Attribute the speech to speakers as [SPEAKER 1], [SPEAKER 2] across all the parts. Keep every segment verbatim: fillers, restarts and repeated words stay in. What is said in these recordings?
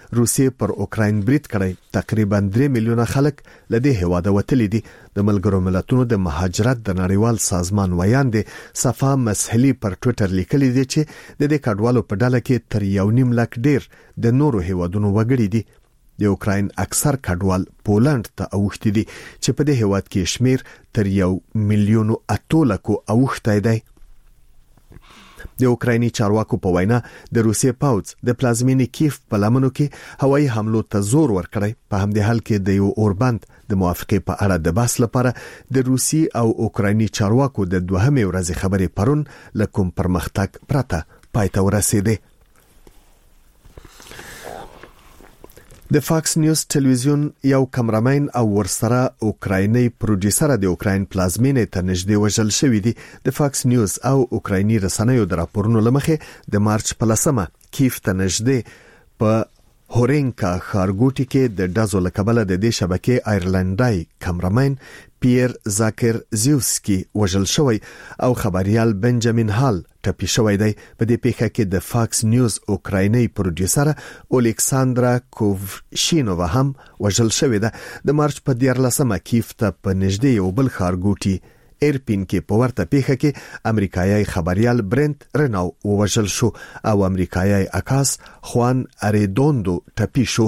[SPEAKER 1] روسیې پر اوکراین برید کړی. تقریبا درې میلیونه خلک لدې هواده وتلي دي. د ملګرو ملتونو د مهاجرت د نړیوال سازمان ویاند صفا مسحلی پر ټوئیټر لیکلي دي چې د دې کډوالو په ډله کې تر یو نیم لک ډیر د نورو هوادونو وګړي دي. د اوکراین اکثر کډوال پولند ته اوښتي دي چې په دې هواد کې شمیر تر یو میلیون اتولکو اوښتای دی. د اوکرایني چارواکو په وینا د روسیې پوځ د پلازمینې کیف په لمنو کې هوایي حملو ته زور ورکړی. په همدې حال کې د یو اوربند د موافقې په اړه د بحث لپاره د روسي او اوکرایني چارواکو د دوهمې ورځې خبرې پرون له کوم پرمختګ پرته پای ته ورسېدې. د فاکس نیوز ټلویزیون یو کمرمین او ورسره اوکرایني پروډوسر د اوکراین پلازمینې ته نږدې وژل شوی دی. د فاکس نیوز او اوکرایني رسنیو د راپورونو لمخې د مارچ په لسمه کیف ته نږدې په هورینکا ښارګوټي کې د ډزو له کبله د دې شبکې آیرلندای کمرمین پیر زاکر زیوسکی وژل شوی او خبريال بنجامین هال ټپي شوی دی. په دې پیښه کې د فاکس نیوز اوکرایني پروډوسر الیکساندرا کووشینووا هم وژل شوی ده. د مارچ په دیارلسمه کیف ته په نږدې یو بل ښارګوټي ایرپین کې په ورته پیښه کې امریکایي خبريال برنت رناو وژل شو او امریکایي عکاس خوان اریدوندو ټپي شو.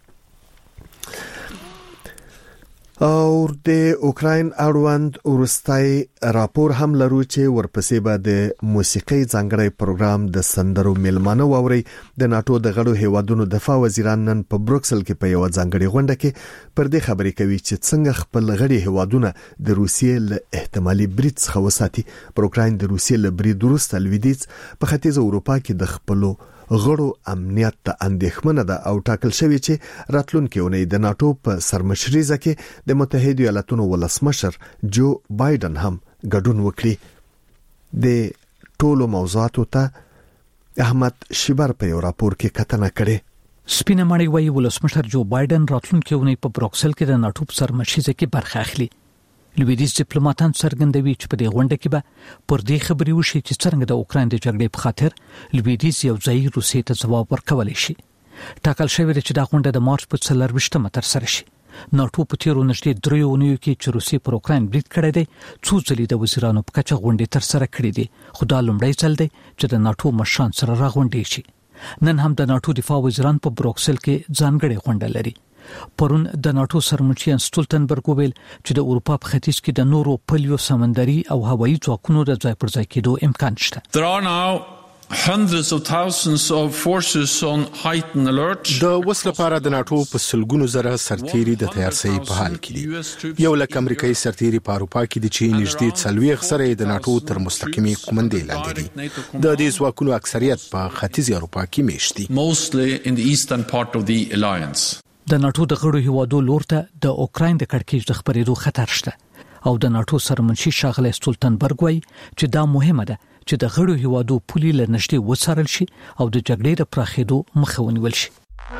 [SPEAKER 1] او د اوکراین اړوند ورستای راپور هم لرو چې ورپسې به د موسیقي ځانګړی پروګرام د سندرو میلمانه ووري. د ناتو د غړو هیوادونو دفاع وزیران نن په بروکسل کې په یو ځانګړي غونډه کې پر دې خبرې کوي چې څنګه خپل غړي هیوادونه د روسیې له احتمالي برید څخه وساتي. پروګرام د روسیې له برید وروسته لویدیځ په ختیځ اروپا کې د خپلو غړو امنیت ته اندېښمنه ده او ټاکل شوی چې راتلونکي اونۍ د ناتو په سرمشريزه کې د متحده ایالاتونو ولسمشر جو بایدن هم ګډون وکړي. د ټولو موضوعاتو ته احمد شیبر په یو راپور کې کتنه کړې.
[SPEAKER 2] سپینه مړی وایي ولسمشر جو بایدن راتلونکي اونۍ په بروکسل کې د ناتو په سرمشريزه کې برخه اخلي. لویدیځ ډیپلوماټان څرګندوي چې په دې غونډه کې به پر دې خبرې وشي چې څنګه د اوکراین د جګړې په خاطر لویدیځ یو ځای روسیې ته ځواب ورکولی شي. ټاکل شوی دی چې دا غونډه د مارچ په څلرویشتمه ترسره شي. ناتو په تیرو نږدې دریو اونیو کې چې روسیې پر اوکراین برید کړی دی څو ځلې د وزیرانو په کچه غونډې ترسره کړې دي، خو دا لومړی ځل دی چې د ناتو مشران سره راغونډې شي. نن هم د ناتو دفاع وزیران په بروکسل کې ځانګړې غونډه لري. پرون د ناتو سرمشر سټولتنبرګ ویل چې د اروپا په ختیځ کې د نورو پلیو سمندري او هوایي ځواکونو د ځای پر ځای کېدو امکان شته.
[SPEAKER 3] There are now hundreds of thousands of forces on heightened alert.
[SPEAKER 4] د وس لپاره د ناتو په سلګونو زره سرتیري د تیارسي په حال کې دي. یو لک امریکایي سرتیري په اروپا کې دي چې نږدې څلوېښت سره د ناتو تر مستقیمي کومندې لاندې دي. د دې ځواکونو اکثریت په ختیځ اروپا کې میشت دي.
[SPEAKER 3] Mostly in the eastern part of the alliance.
[SPEAKER 2] د ناتو د غړو هیوادو لور ته د اوکراین د کړکېچ د خبرېدو خطر شته او د ناتو سرمنشي ښاغلی سټولتنبرګ وایي چې دا مهمه ده چې د غړو هیوادو پولي له نږدې وڅارل شي او د جګړې د پراخېدو مخه ونیول شي.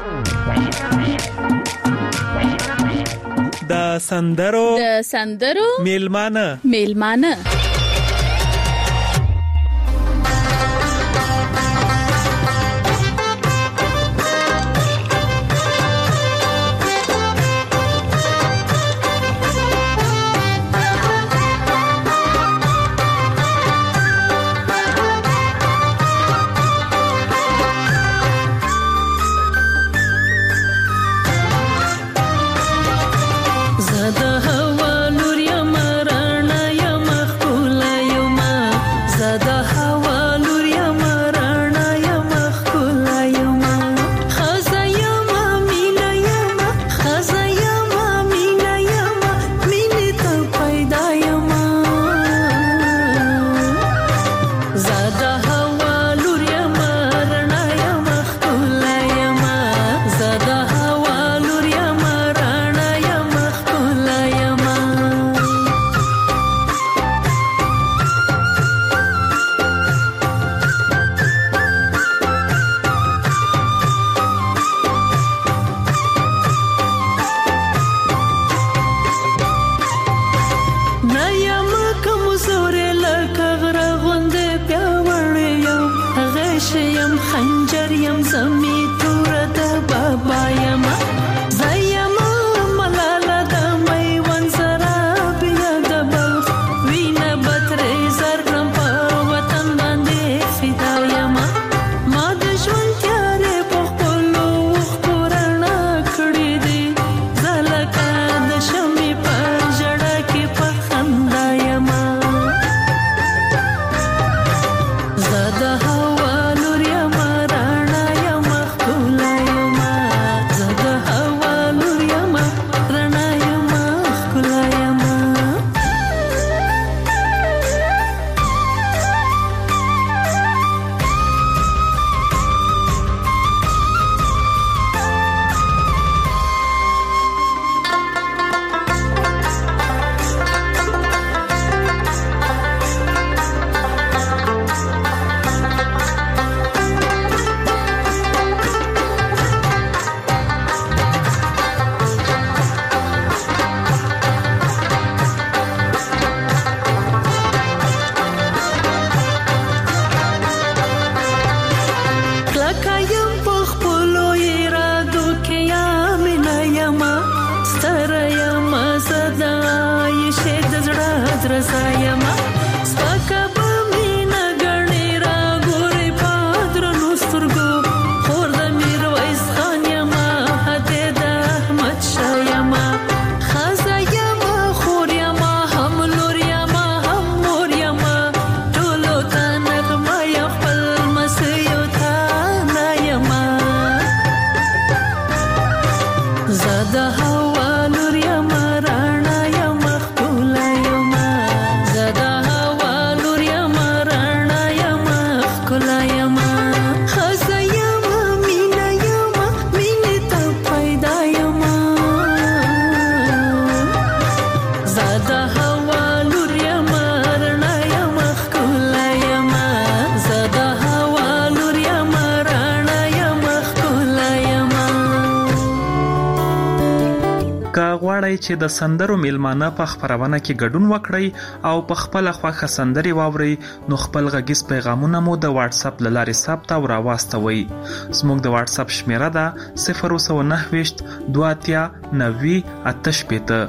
[SPEAKER 5] د سندرو
[SPEAKER 6] د سندرو
[SPEAKER 5] میلمانه
[SPEAKER 6] میلمانه
[SPEAKER 7] زده هوا نور یم رڼا یم
[SPEAKER 5] سر زایما سپکه به مینا ګڼې را ګورې پادر نو سترګو خور د میرویس خان یما هدې د احمد شاه یما خزه یما خور یما هم لور یما هم مور یما ټولو ته نغمه یم خپل مسیو ته نه یما زه د هوا لور یما راڼه یما ښکلا یما زه د هوا لور یما راڼه یما ښکلا یما ښځه یما مینه یما مینې ته پیدا یما زه د هوا لور یما راڼه یما ښکلا یما زه د هوا لور یما راڼه یما ښکلا یما
[SPEAKER 6] که غواړئ چې د سندرو میلمانه په خپرونه کې ګډون وکړئ او په خپله خوښه سندرې واورئ نو خپل غږیز پیغامونه مو د واتس اپ له لارې ثبت او راواستوئ. زموږ د واتس اپ شمیره ده صفر سوه نهه ویشت دوه اتیا نوي اته شپېته.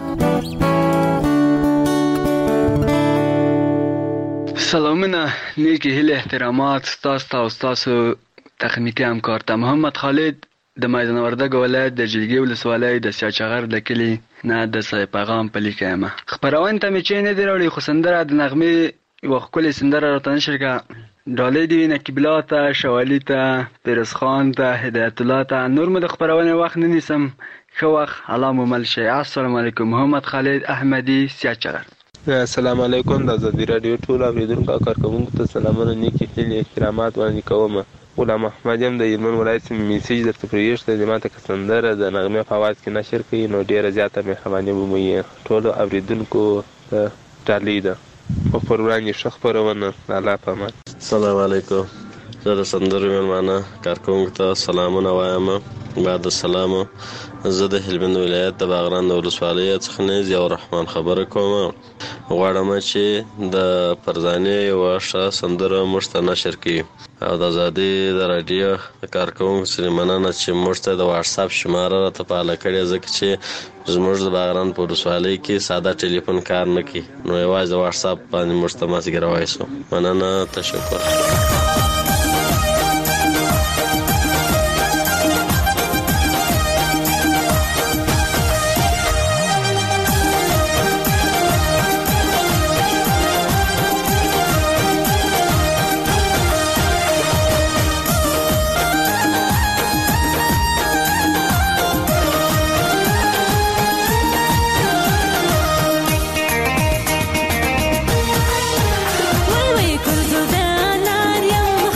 [SPEAKER 7] سلامونه، نیکی هیله احترامات ستاسو ته او ستاسو تخنیکي همکار ته. محمد خالد د میدان وردګ ولایت د جلگې ولسوالۍ د سیاچغر د کلي نه د سای پیغام په لیکه یم. خپرونې ته مې چې نه دی راوړی خو سندره د نغمې یوه ښکلې سندره راته نشر کړه. ډالۍ دې وي نقیب الله ته، شوالي ته، پیروز خان ته، هدایت الله ته. نور مو د خپرونې وخت نه نیسم. ښه وخت الله مو مل شي. السلام علیکم. محمد خالد احمدي، سیاچغر.
[SPEAKER 8] السلام علیکم. د ازادي راډیو ټول اوریدونکو او کارکوونکو ته سلامونه، نیکې هیلې احترامات وړاندې کوم. غلام احمد یم د هلمند ولایت څخه میسیج درته پرېږدم چې ماته که سندره د نغمې په اواز کې نشر کړي نو ډېره زیاته مهرباني به مو وي. ټولو اوریدونکو ته ډالۍ ده او پر وړاندې ښه خپرونه. د الله په امان.
[SPEAKER 9] السلام علیکم. زه د سندرو میلمانه کارکوونکو ته سلامونه وایم. بعد السلام، زه د هلمند ولایت د باغران د ولسوالۍ څخه نیز یو رحمان خبره کوم. غواړم چې د فرزانې یوه ښه سندره موږ ته نشر کړي او د ازادي د راډیو د کارکوونکو سره مننه چې موږ ته د واتس اپ شماره راته فعاله کړې، ځکه چې زموږ د باغران په ولسوالۍ کې ساده ټلیفون کار نه کوي نو یوازې د واتس اپ باندې موږ ته ماسګر وایسو. مننه، تشکر.
[SPEAKER 5] وای وای کورزو د انار یم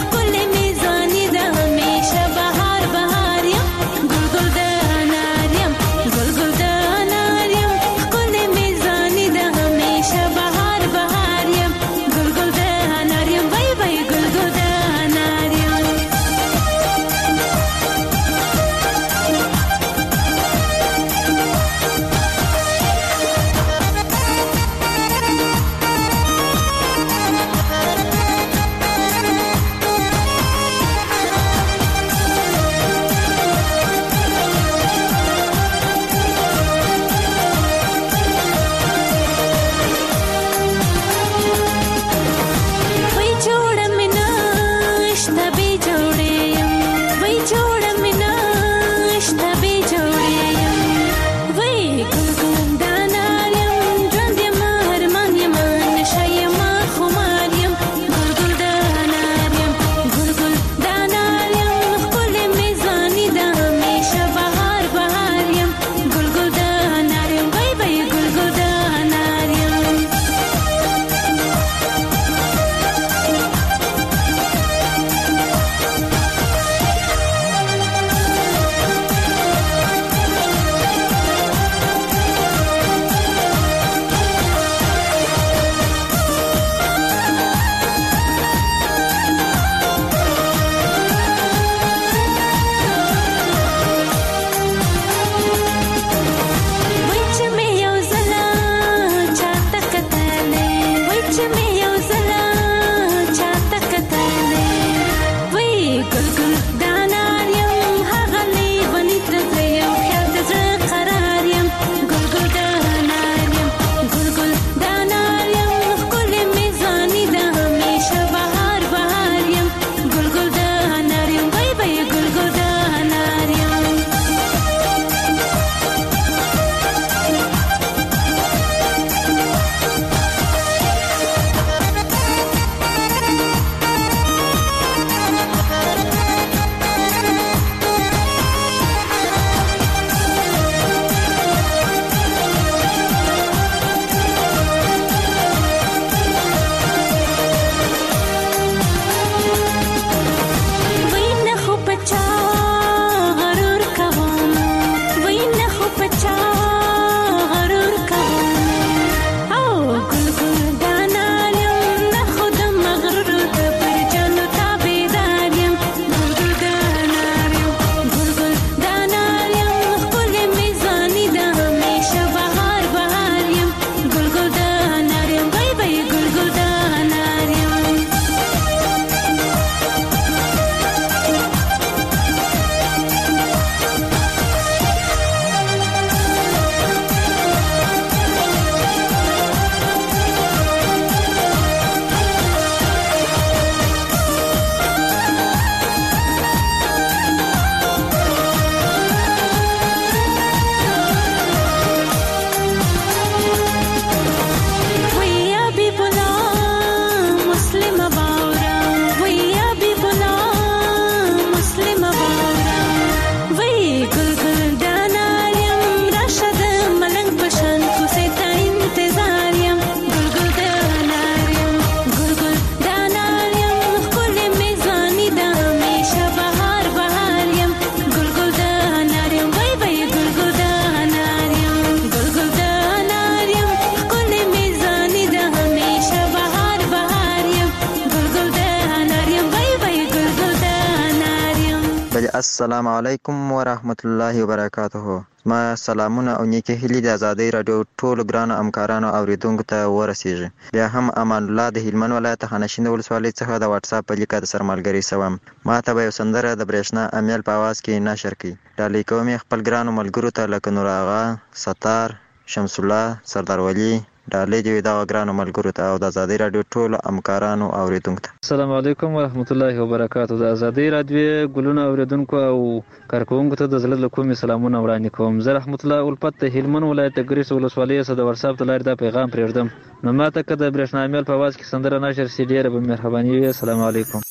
[SPEAKER 10] السلام علیکم ورحمت الله وبرکاته. ما سلامونه او نیکی هیلې د ازادۍ رادیو ټولو ګرانو همکارانو اوریدونکو ته ورسیږي. بیا هم امان الله د هلمند ولایت خانشین ولسوالۍ څخه د واتس اپ په لیکه د سرمالګری سوم. ما ته به یو سندره د برېښنا امیل په आवाज کې نشر کړي. ډالۍ کوم خپل ګرانو ملګرو ته لکه نور آغا، ستار، شمس الله، سردار ولی. ډالۍ دی دا ګرانو ملګرو ته او د ازادۍ رادیو ټولو همکارانو اوریدونکو ته.
[SPEAKER 11] السلام علیکم ورحمت الله وبرکاته. د ازادۍ رادیو ګلونه اوریدونکو او کارکونکو ته د زړه له کومې سلامونه وړاندې کوم. زه رحمت الله الفت د هلمند ولایت د ګریس ولسوالۍ څخه د واتس اپ د لارې دا پیغام پرېږدم. نو ماته که د برېښنا امیل په आवाज کې سندره نشر سي ډېره به مهرباني وي. السلام علیکم.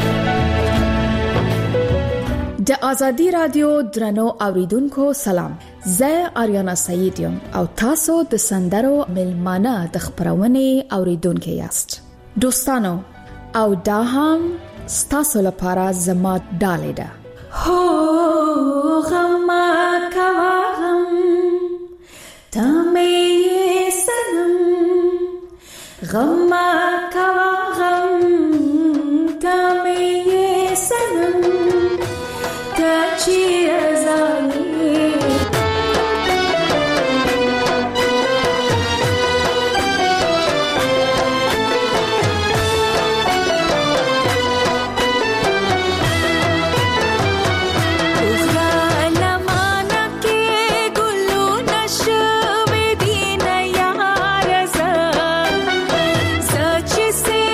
[SPEAKER 12] د ازادي رادیو درنو اوریدونکو سلام. زه آریانا سعید یم او تاسو د سندرو ملمانه د خبرونې اوریدونکو یاست. دوستانو او دا هم ستاسو لپاره زما ډالۍ ده. هو غم کوا غم تمه سنم غم کوا غم تمه سنم تچی ازانی
[SPEAKER 5] say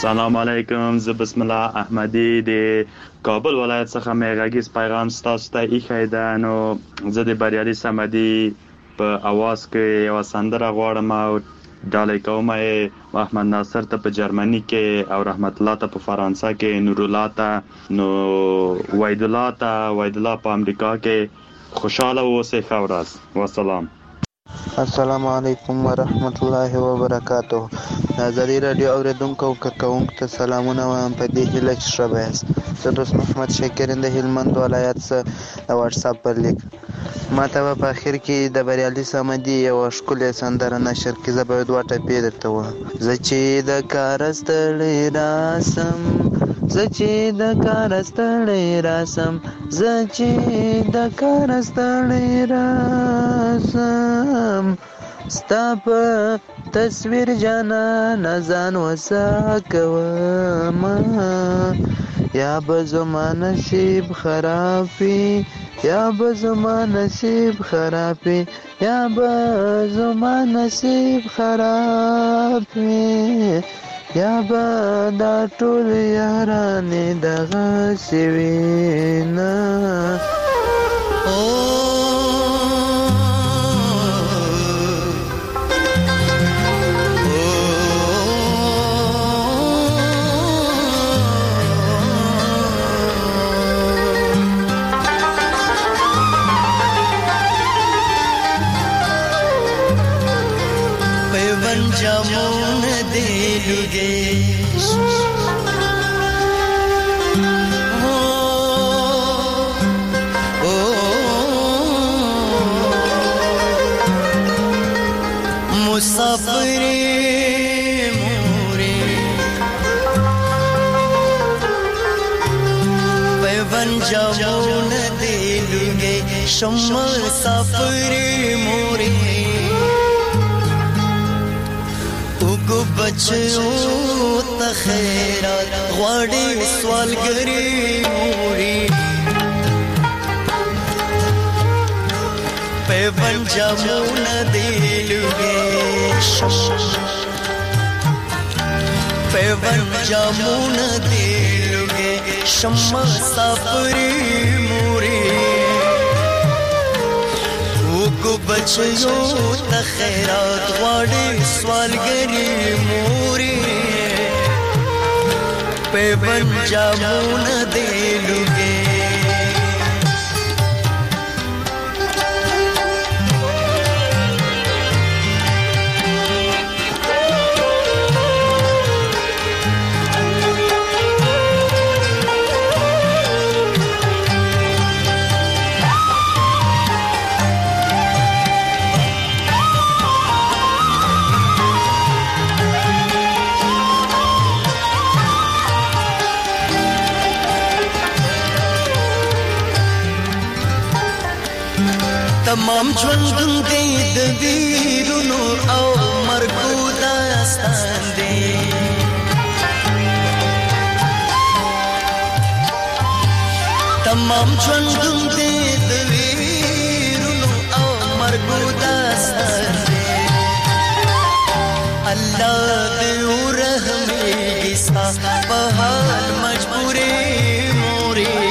[SPEAKER 13] سلام علیکم. زه بسم الله احمدی د کابل ولایت څخه مې غږیز پیغام ستاسو ته ایښی ده. نو زه د بریالي صمدي په اواز کې یوه سندره غواړم او ډالۍ کوم یې محمد ناصر ته په جرمني کې او رحمت الله ته په فرانسه کې، نورالله ته، نو وحید الله ته، وحید الله په امریکا کې. خوشاله اوسئ. ښه ورځ. والسلام.
[SPEAKER 14] السلام علیکم ورحمت الله وبرکاته. آزادي رادیو اوریدونکو او کارکوونکو ته سلامونه وایم په دې هیله چې ښه به یاست. زه دوست محمد شاکرین د هلمند ولایت څخه د واتساپ پر لیک ما ته به په اخر کې د بریالي صمدي یوه ښکلې سندره نشر کړي. زه به دوه ټپې درته وایم. زه چې د کاره ستړی راسم، زه چې د کاره ستړی راسم، زه چې د کاره ستړی راسم، ستا په تصویر جانانه ځان وسه کوم، یا به زما نصیب خراب وي، یا به زما نصیب خراب وي، یا به زما نصیب خراب وي، یا به دا ټول یارانې دغسې وي نه.
[SPEAKER 15] جامون دیلوگه مسافر موری پیون جامون دیلوگه شم مسافر موری بچو ته خیرات غواړي سوالګري موري په پنجابونه دی لوګي په پنجابونه دی لوګي شمع سافري موري وګو بچو ته خیرات غواړي سوالګري موري په پنجابونه دی لوګي تمام ژوندون دی د ویرونو او مرګو داستان دی تمام ژوندون دی د ویرونو او مرګو داستان دی الله دې ورحمېږي ستا په حال مجبورې مورې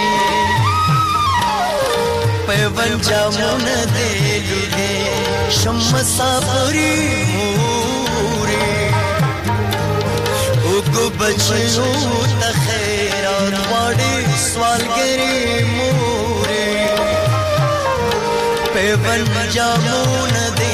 [SPEAKER 15] پنجابونه دی لوګي شم مسافري موري وګو بچو ته خیرات غواړي سوالګري موري په پنجابونه دی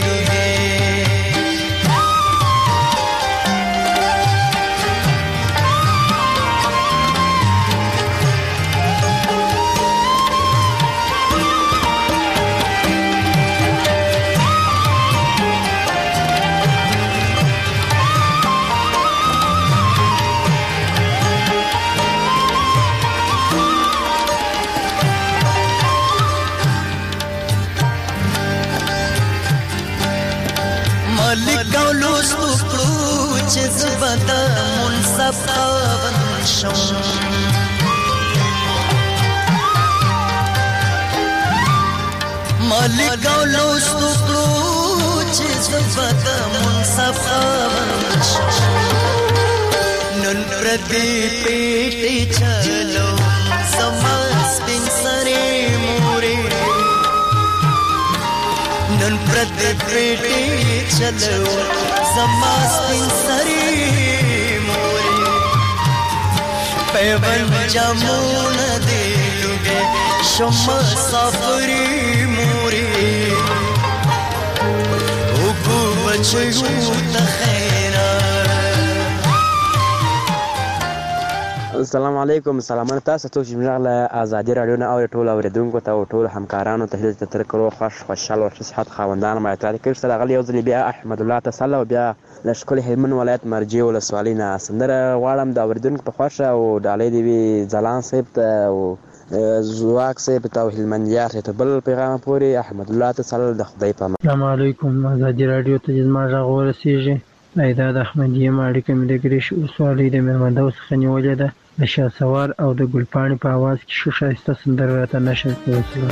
[SPEAKER 15] لګاولو سپکړو چې زبدا منصف خاون شم مالک ګاولو سپکړو چې زبدا منصف خاون شم نن پردې پیټې چلو زما سپین سرې مورې نن پردې پیټې چلو زما سپین سرې مورې پیوند جامونه دې لوګې شم سافرې مورې وګو بچو ته خیره.
[SPEAKER 16] السلام علیکم. سلامونه تاسو ته چې موږ له ازادي رادیو نه او ټول اوریدونکو ته او ټول همکارانو ته هیله تر کړو خوش خوشاله او صحت خاوندان ما ته کې سره غلی یو ځل بیا احمد الله تعالی او بیا لشکل هلمند ولایت مرجع ولسوالۍ نه سندره غواړم د اوریدونکو په خوښه او د علي دی ځلان صاحب ته او زواک صاحب ته او هلمندیار ته بل پیغام پوري احمد الله تعالی د خدای په امان.
[SPEAKER 17] السلام علیکم. ازادي رادیو ته زما غږ ورسیږي. ایداد احمدیه ماړیکه مې د ګریش ولسوالۍ د میرمندو څخه نیولې ده. د شاه سوار او د ګلپاڼې په اواز کې ښه ښایسته سندره راته نشر کوي.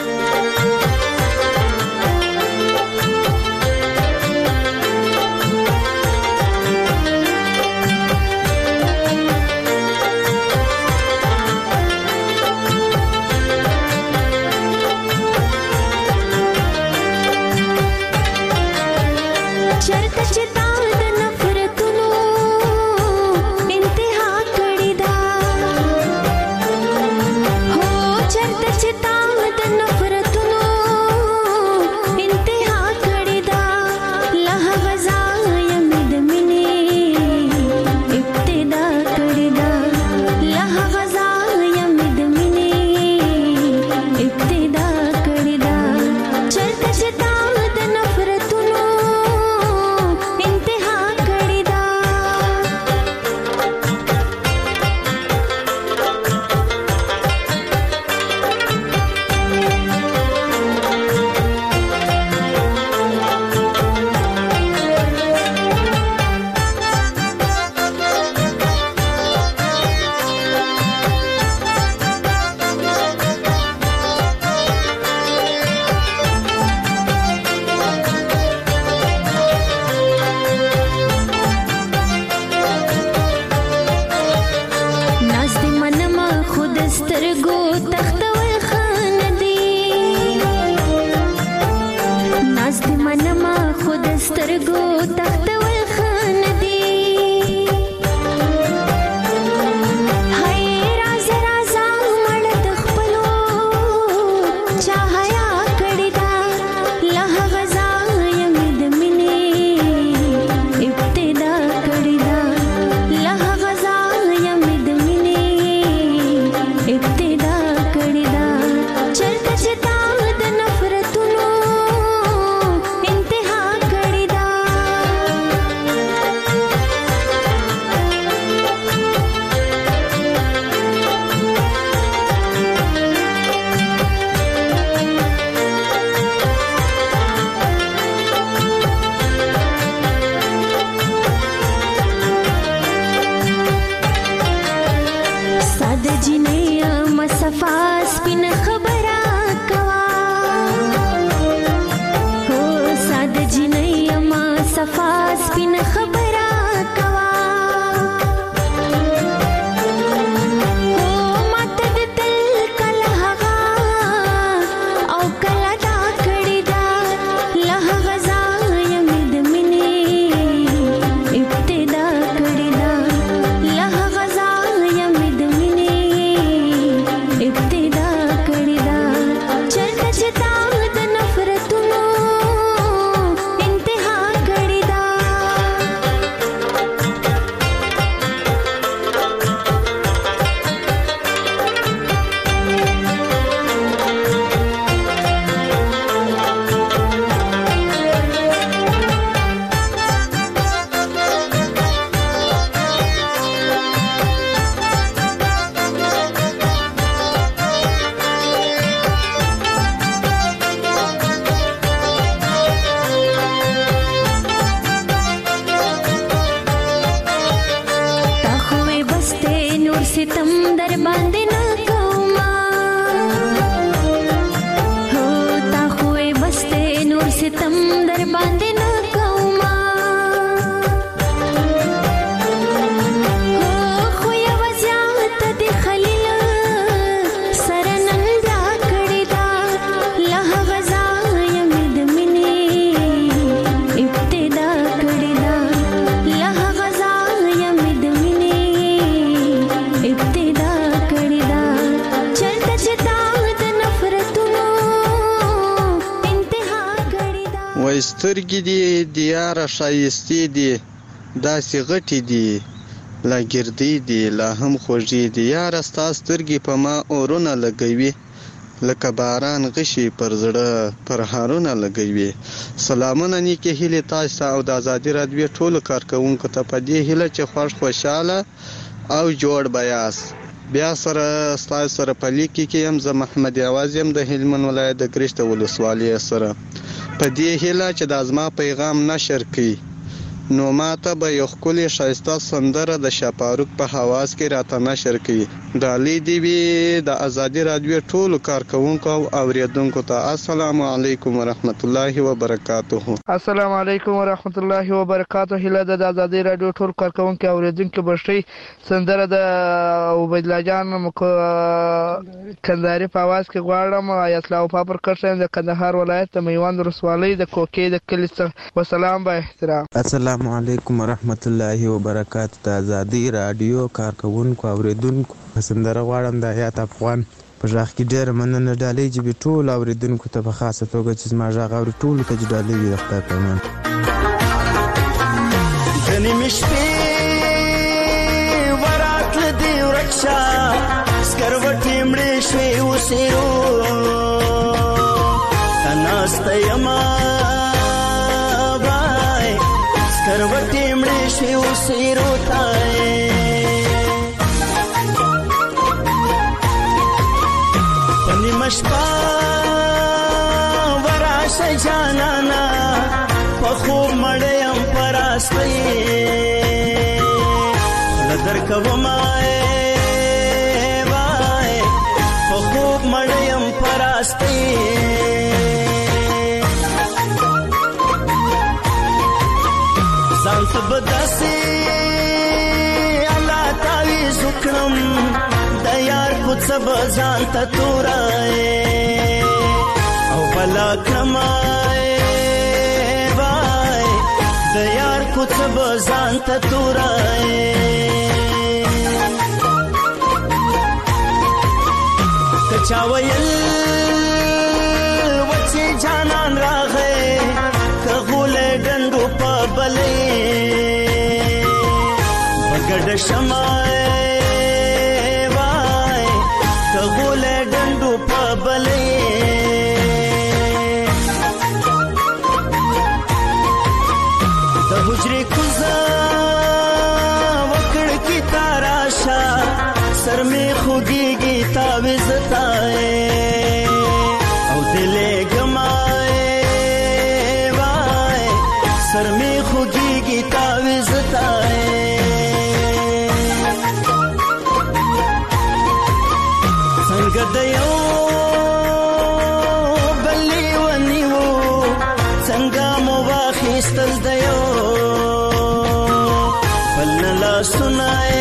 [SPEAKER 18] خو یو
[SPEAKER 14] سترګې دي د یاره ښایستې دي داسې غټې دي لا ګردې دي لا هم خوږې دي یاره ستا سترګې په ما اورونه لګوي لکه باران غشي پر زړه پر هارونه لګوي. سلامونه نیکې هیلې تاسو ته او د ازادي راډیو ټولو کارکوونکو ته په دې هیله چې خوښ خوشحاله او جوړ به یاست. بیا سره ستاسو سره په لیکي کې یم زه محمد عوض یم د هلمند ولایت د ګرشت ولسوالۍ سره په دې هیله چې دا زما پیغام نشر کړي نو ماته به یو ښکلې ښایسته سندره د شاپاروک په حواس کې راته نشر کړي. ډالۍ دې وي د ازادي راډیو ټولو کارکوونکو او اوریدونکو ته. السلام علیکم ورحمت الله وبرکاته.
[SPEAKER 18] السلام علیکم ورحمت الله وبرکاته. هیله ده د ازادي راډیو ټول کارکوونکو او اوریدونکو بشي سندره د عبید الله جان کندهاري په आवाज کې غواړم. اسلام په پر کښه د کندهار ولایت د میوند ولسوالۍ د کوکې د کلی څخه. والسلام با احترام.
[SPEAKER 19] السلام علیکم ورحمت الله وبرکاته. د ازادي راډیو کارکوونکو او اوریدونکو سندره غواړم د حیات افغان په ژغ کې ډېره مننه. ډالۍ چې به ټول اوریدونکو ته په خاصه توګه چې زما ژغ اوري ټولو ته چې ډالۍ وي د خدای په امان.
[SPEAKER 15] د نیمې شپې وراتله دې ورک شه سکروټې مړې شوې اوسېرو ته ناسته یمه وای سکروټې مړې شوې اوسېرو ته مشپا وراشه جانانا پخو مړیم پراستی لدر کومای وای پخو مړیم پراستی ځان ته بداسي الله تعالی زکرم د یار کوڅ بزان ته تورای او بلا کمای وای د یار کوڅ بزان ته تورای کچا ویل وچی جانان راغې کغول ډندو په بلې بغډ شمای غول ډندو په بلې د حجرې کوزه وکړ کی تاراشا سر می خوږیږي تعویذ تای او دلې ګمای وای سر می خوږیږي تعویذ تای څنګه د یو بلې ونیو څنګه مو واخیستل د یو بل نه لاسونه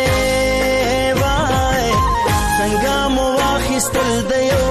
[SPEAKER 15] وای څنګه مو واخیستل د یو.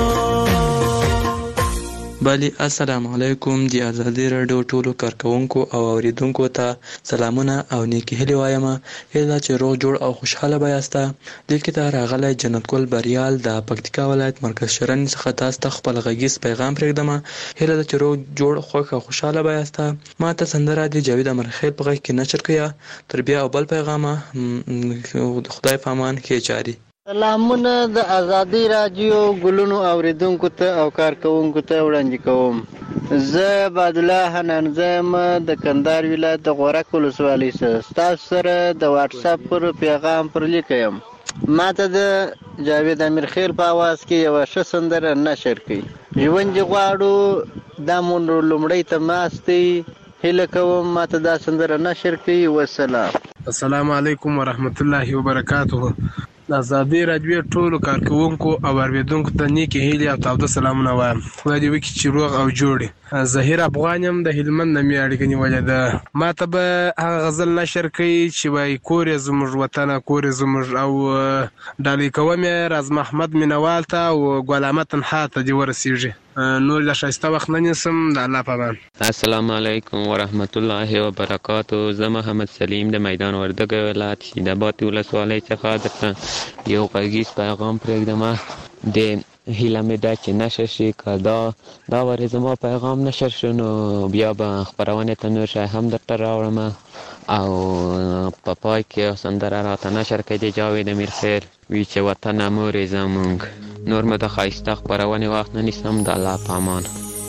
[SPEAKER 20] بلی السلام علیکم. د ازادي راډیو ټولو کارکوونکو او اوریدونکو ته سلامونه او نیکی هیلې وایم. هیله چې روغ جوړ او خوشحاله به یاست. لیکې ته راغلی جنت ګل بریال د پکتیکا ولایت مرکز شرن څخه تاسو ته خپل غږیز پیغام پرېږدم. هیله ده چې روغ جوړ خوښ او خوشحاله به یاست. ما ته سندره د جاوید امرخیل په غږ کې نشر کړه. تر بیا او بل پیغامه خدای په امان کې جاری.
[SPEAKER 18] سلامونه د ازادي راډیو ګلونو اوریدونکو ته او کارکوونکو ته وړاندې کوم. زه عبد الله حنان زم د کندهار ولایت د غورک ولسوالۍ څخه تاسو سره د واتس اپ پر پیغام پر لیکم. ما ته د جاوید امیرخیل په आवाज کې یو ښه سندره نشر کړي. ژوند غواړو د مون لومړی ته ماستي هله کوم ما ته دا سندره نشر کړي. والسلام.
[SPEAKER 21] السلام علیکم ورحمت الله وبرکاته. د ازادي راډیو ټولو کارکوونکو او اوریدونکو ته نیکی هیلې او تاوده سلامونه وایم. خدای دې وکړي چې روغ او جوړ. ظهیر افغان یم د هلمند نه مې اړیکه نیولې ده. ما ته به هغه غزل نشر کوي چې وایي کور یې زموږ وطن کور یې زموږ او ډالۍ کوم یې راز محمد مینوال ته او ګل احمد تنها ته دې ورسیږي. نور له ښایسته وخت نه نیسم. د الله په امان.
[SPEAKER 22] السلام علیکم ورحمت الله وبرکاته. زه محمد سلیم د میدان وردګ ولایت شیداباد ولسوالۍ څخه درته یو غږیز پیغام پرېږدم. د هیله مې ده چې نشر شي. که دا دا ورې زما پیغام نشر شو نو بیا به خپرونې ته نور شی هم درته راوړم او په پای کې سندره راته نشر کړي د جاوید امیرخېل وی چې وطن مورې زمونږ. نور مې د ښایسته خپرونې وخت نه نیسم. د الله په امان.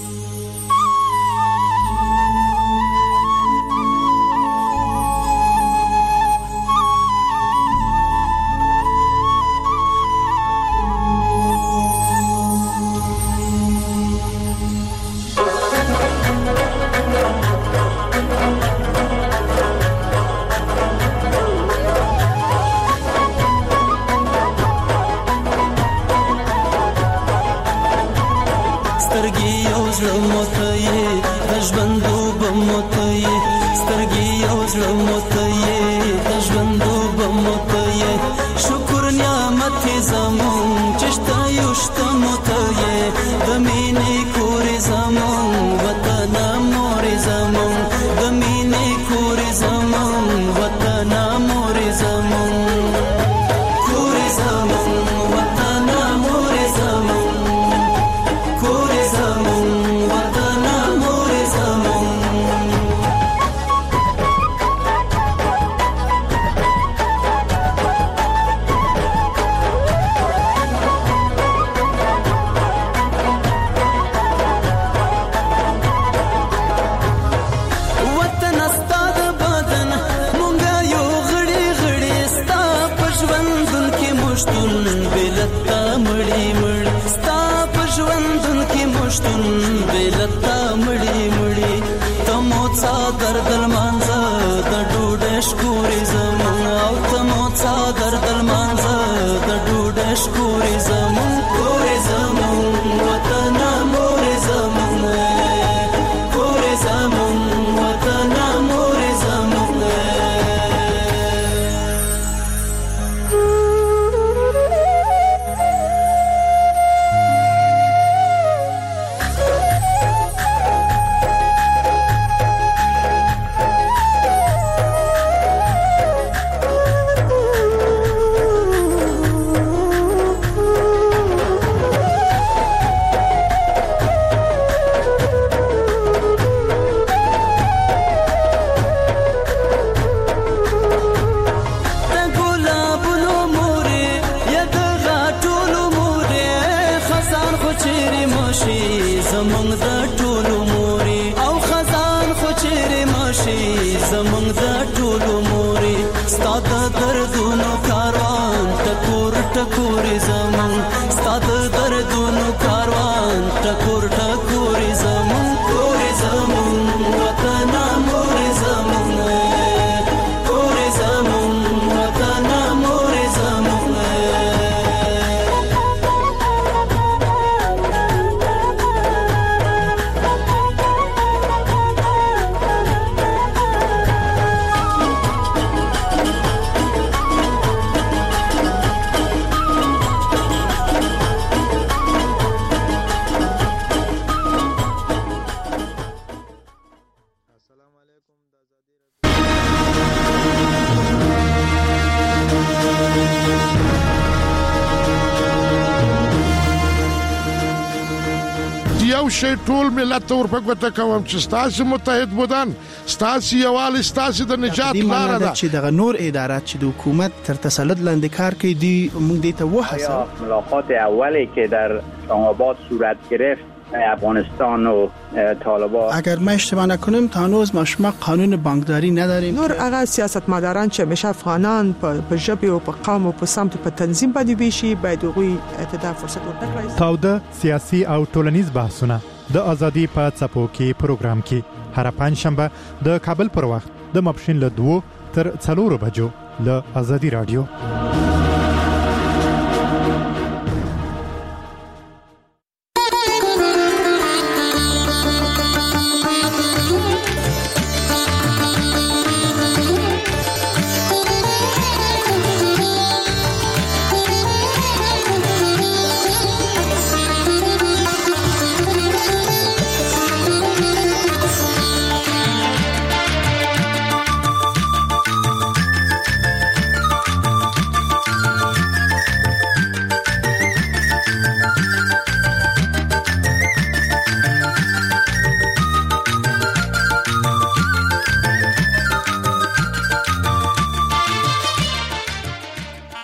[SPEAKER 1] شي ټول ملت ته ورپګوته کوم چې ستاسو متحد بودن ستاسو یوال ستاسو د نجات لار ده
[SPEAKER 4] چې د نور ادارات چې د حکومت تر تسلط لاندې کار کوي دی موږ دې ته وحسه
[SPEAKER 23] ملاقات اولی که در اسلام‌آباد صورت گرفت افغانستان و طالبان
[SPEAKER 4] اگر ما اشتباه نکنیم تا هنوز ما قانون بانکداری نداریم.
[SPEAKER 24] نور هغه سیاستمداران چې همیشه افغانان په ژبه او په قوم او په سمت په تنظیم باندې ویشي باید هغوی ته فرصت ورکړي.
[SPEAKER 25] تاوده سیاسي او ټولنیز بحثونه د ازادي په څپو کې پروګرام کې هر پنځشنبه د کابل پر وخت د ماپښین له دوه تر څلورو بجو له ازادي رادیو.